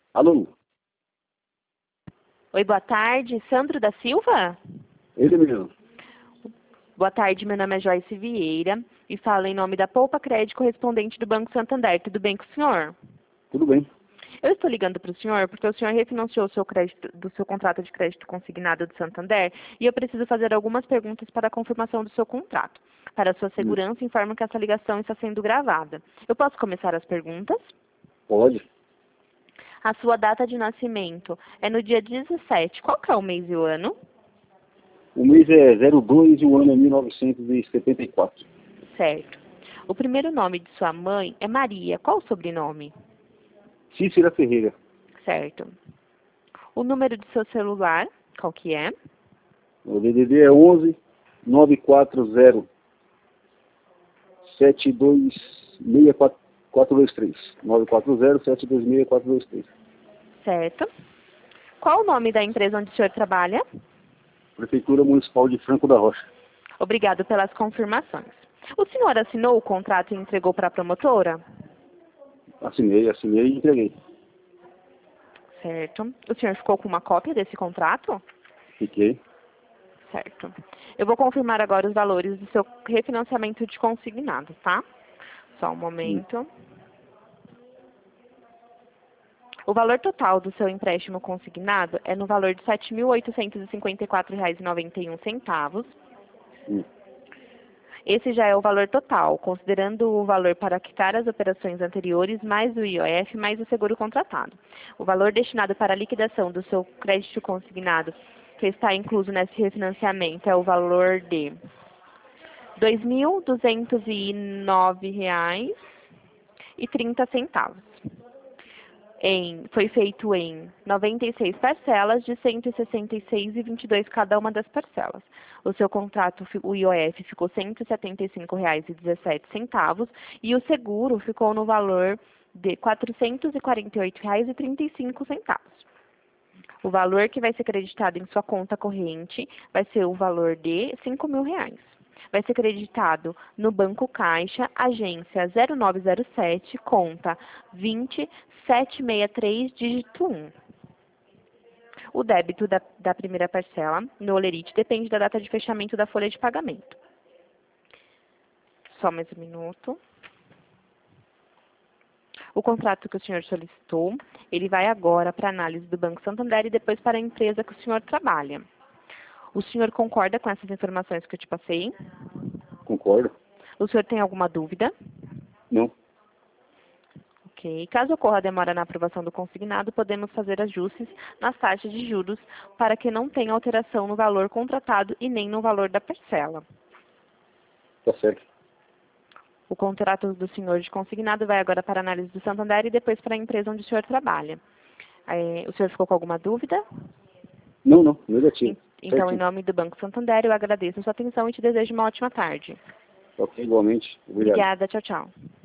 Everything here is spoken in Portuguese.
Alô? Oi, boa tarde. Sandro da Silva? Ele mesmo. Boa tarde, meu nome é Joyce Vieira e falo em nome da Poupa Crédito correspondente do Banco Santander. Tudo bem com o senhor? Tudo bem. Eu estou ligando para o senhor porque o senhor refinanciou o seu crédito, do seu contrato de crédito consignado do Santander e eu preciso fazer algumas perguntas para a confirmação do seu contrato. Para a sua segurança, informo que essa ligação está sendo gravada. Eu posso começar as perguntas? Pode. A sua data de nascimento é no dia 17. Qual que é o mês e o ano? O mês é 02 e o ano é 1974. Certo. O primeiro nome de sua mãe é Maria. Qual o sobrenome? Cícera Ferreira. Certo. O número de seu celular, qual que é? O DDD é 11 940 7264423. 940 7264423. Certo. Qual o nome da empresa onde o senhor trabalha? Prefeitura Municipal de Franco da Rocha. Obrigado pelas confirmações. O senhor assinou o contrato e entregou para a promotora? Assinei e entreguei. Certo. O senhor ficou com uma cópia desse contrato? Fiquei. Certo. Eu vou confirmar agora os valores do seu refinanciamento de consignado, tá? Só um momento. O valor total do seu empréstimo consignado é no valor de R$ 7.854,91. Esse já é o valor total, considerando o valor para quitar as operações anteriores, mais o IOF, mais o seguro contratado. O valor destinado para a liquidação do seu crédito consignado, que está incluso nesse refinanciamento, é o valor de R$ 2.209,30. Foi feito em 96 parcelas de R$ 166,22 cada uma das parcelas. O seu contrato, o IOF, ficou R$ 175,17 e o seguro ficou no valor de R$ 448,35. O valor que vai ser creditado em sua conta corrente vai ser o valor de R$ 5.000. Vai ser creditado no Banco Caixa, agência 0907, conta 20763, dígito 1. O débito da primeira parcela no Olerite depende da data de fechamento da folha de pagamento. Só mais um minuto. O contrato que o senhor solicitou, ele vai agora para análise do Banco Santander e depois para a empresa que o senhor trabalha. O senhor concorda com essas informações que eu te passei? Concordo. O senhor tem alguma dúvida? Não. Ok. Caso ocorra demora na aprovação do consignado, podemos fazer ajustes nas taxas de juros para que não tenha alteração no valor contratado e nem no valor da parcela. Tá certo. O contrato do senhor de consignado vai agora para a análise do Santander e depois para a empresa onde o senhor trabalha. O senhor ficou com alguma dúvida? Não. Negativo. Então, Certinho. em nome do Banco Santander, eu agradeço a sua atenção e te desejo uma ótima tarde. Ok, igualmente. Obrigado. Obrigada. Tchau, tchau.